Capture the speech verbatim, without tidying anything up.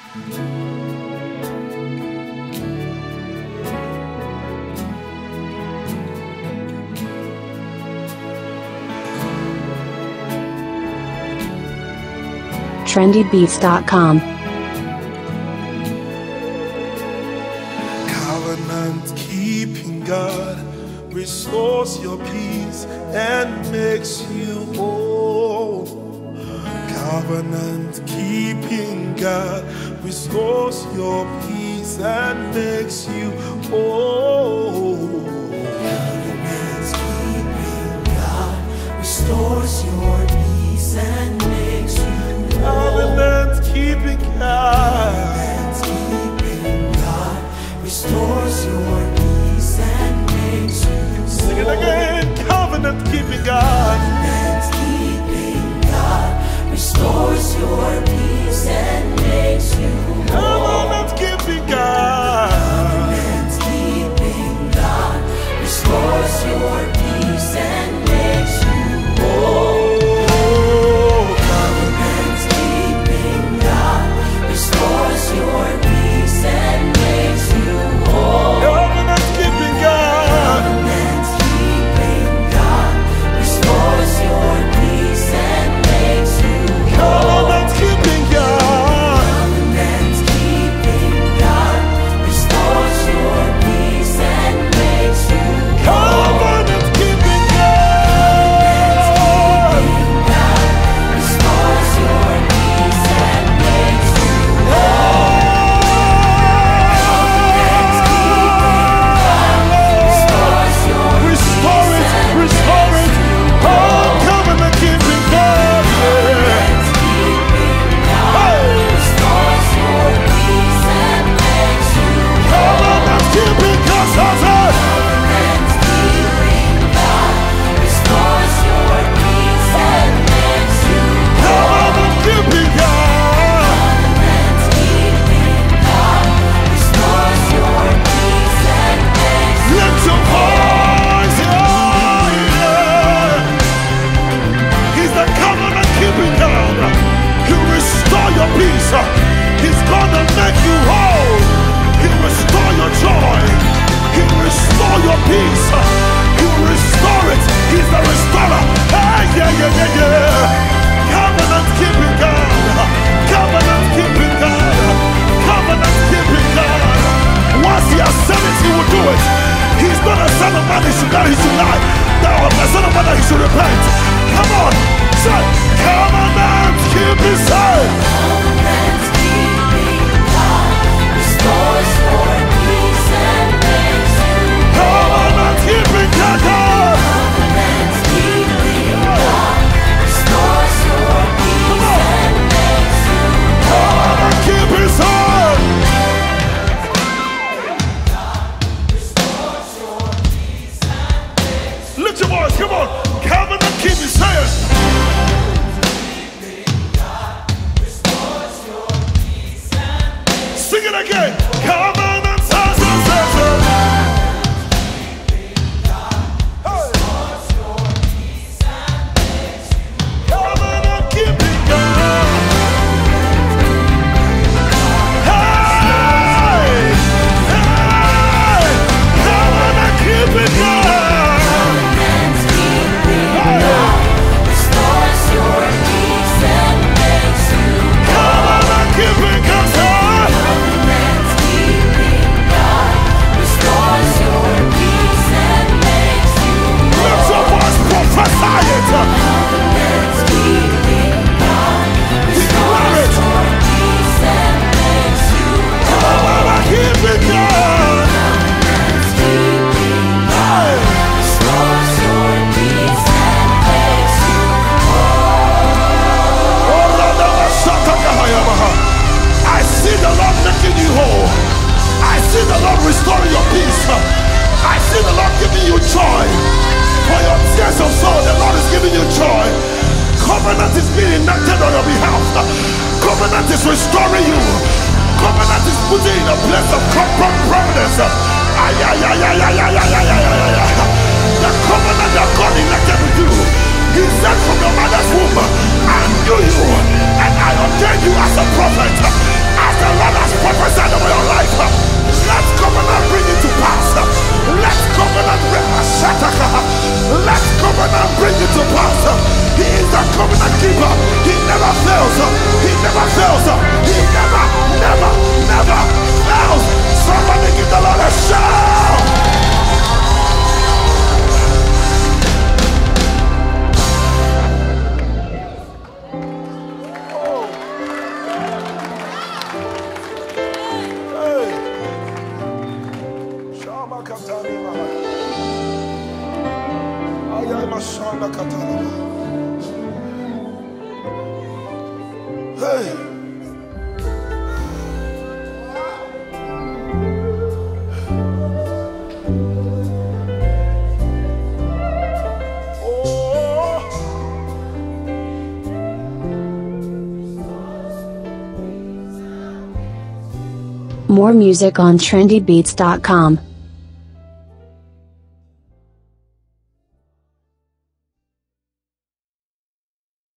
trendy beats dot com. Covenant keeping God restores your peace and makes you whole. Covenant keeping God restores your peace and makes you whole. Covenant keeping God restores your peace and makes you whole. Covenant keeping God. Covenant keeping God restores your peace and makes you whole. Sing it again. Covenant keeping God. Covenant keeping God restores your peace and makes you whole. Covenant keeping God. Covenant keeping God restores your peace and makes you whole. Covenant keeping God restores your peace and makes you whole. Covenant keeping God. Covenant keeping God restores your peace and makes you whole. Covenant keeping God. Covenant keeping God restores your peace and makes you whole. Covenant keeping God. God restores your peace and makes you whole. Restores your Restore it, restore it. Oh, covenant keeping God. Yeah. Hey. restores your peace and makes you Covenant keeping God. Covenant keeping God restores your peace and makes you keeping God. Covenant keeping God restores your peace and makes you Lift your voice. Yeah, yeah. He's the covenant keeping God. He'll restore your peace. He's gonna make you whole. He'll restore your joy. He'll restore your peace. He'll restore it. He's the restorer. Hey, yeah, yeah, yeah, yeah. Covenant keeping God. Covenant keeping God. Covenant keeping God. Once he has said it, he will do it. He's not a son of man, he should die, he should lie. Now, a son of man, that he should repent. Come on, say, covenant keeping God. Covenant keeping God restores your peace and makes you Covenant keeping God. Covenant keeping God restores your peace and makes you Covenant keeping God. Lift your voice, come on. Covenant keeping God. Sing it again. Covenant keeping God. Covenant keeping God. Hey, hey, covenant keeping God. restores your peace and makes you Covenant keeping God. Covenant keeping God restores your peace and makes you Lift your voice, prophesy it. Covenant keeping God restores your peace and makes you Covenant keeping God. Covenant keeping God restores your peace and makes you I see the Lord making you whole. I see the Lord restoring your peace. I see the Lord giving you joy. For your tears of sorrow, the Lord is giving you joy. Covenant is being enacted on your behalf. Covenant is restoring you. Covenant is putting you in a place of comfort providence. Ay, ay, ay, ay, ay, ay, ay, ay, ay, ay, ay. The covenant that God enacted with you. He said from your mother's womb, I knew you, and I ordained you as a prophet. As the Lord keeper. He never fails. He never fails. He never, never, never fails. Somebody give the Lord a shout. Hey. More music on trendy beats dot com.